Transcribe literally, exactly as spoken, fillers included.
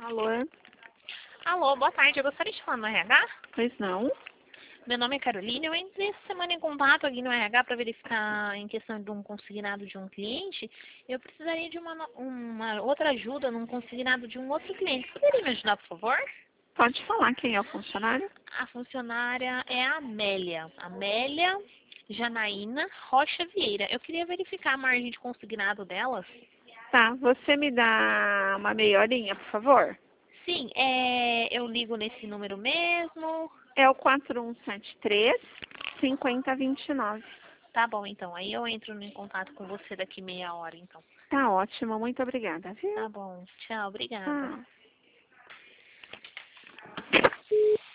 Alô? Alô, boa tarde. Eu gostaria de falar no R H. Pois não? Meu nome é Carolina. Eu entrei essa semana em contato aqui no R H para verificar em questão de um consignado de um cliente. Eu precisaria de uma, no- uma outra ajuda num consignado de um outro cliente. Poderia me ajudar, por favor? Pode falar quem é o funcionário? A funcionária é a Amélia. Amélia Janaína Rocha Vieira. Eu queria verificar a margem de consignado delas. Tá, você me dá uma meia horinha, por favor? Sim, é, eu ligo nesse número mesmo. É o quatro um sete três, cinco zero dois nove. Tá bom, então. Aí eu entro em contato com você daqui meia hora, então. Tá ótimo, muito obrigada, viu? Tá bom. Tchau, obrigada. Tá.